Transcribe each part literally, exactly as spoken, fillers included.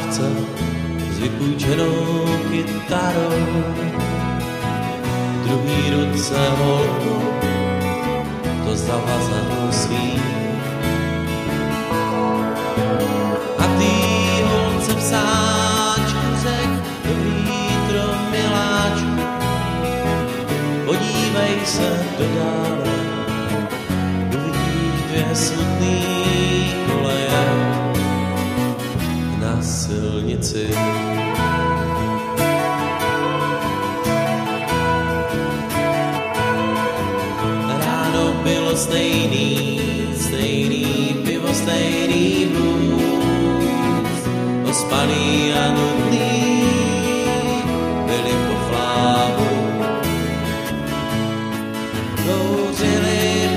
lávce s vypůjčenou kytarou. V druhý ruce holku to zavazadlo svý. A tý holce v sáčku řek, vítro miláčku, podívej se do dále, uvidíš dvě smutný koleje na silnici. Ráno bylo stejný, stejný pivo, stejný blues, ospaný a nudný byli po flávu. Kouřili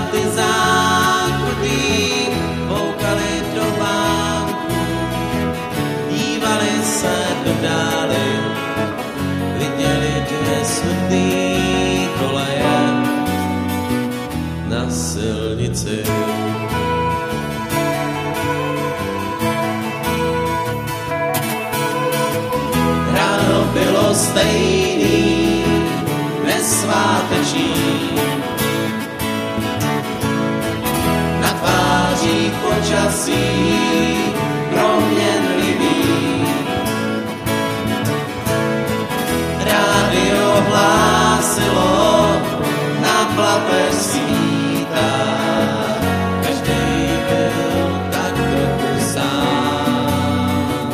partizánky, poukali do bánku, dívali se do dály, viděli dvě smutný koleje na silnici. Ráno bylo stejný, nesváteční, na tvářích počasí proměnlivý. Rádio hlásilo na platech svítá, každý byl tak trochu sám.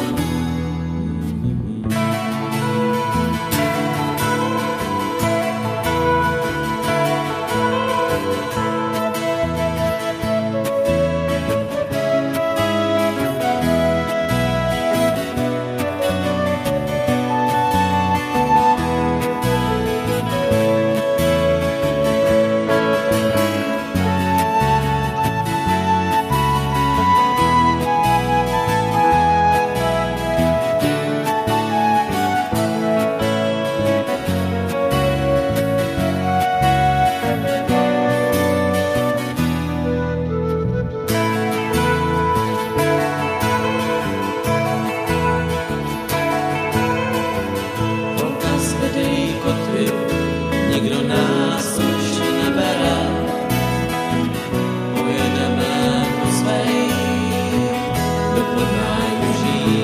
Nikdo nás už nebere, pojedeme po svej do podnájmuží.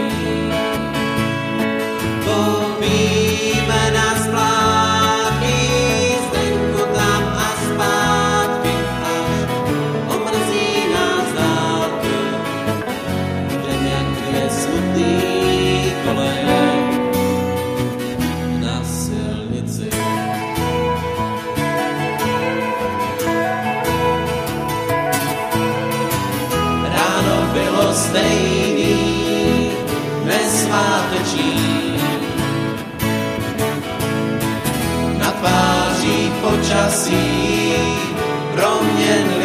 Koupíme na splátky, zdenku tam a zpátky, až omrzí nás dálky. Jdem jak dvě smutný koleje na silnici. Bylo stejný, nesváteční, na tvářích počasí proměnlivý.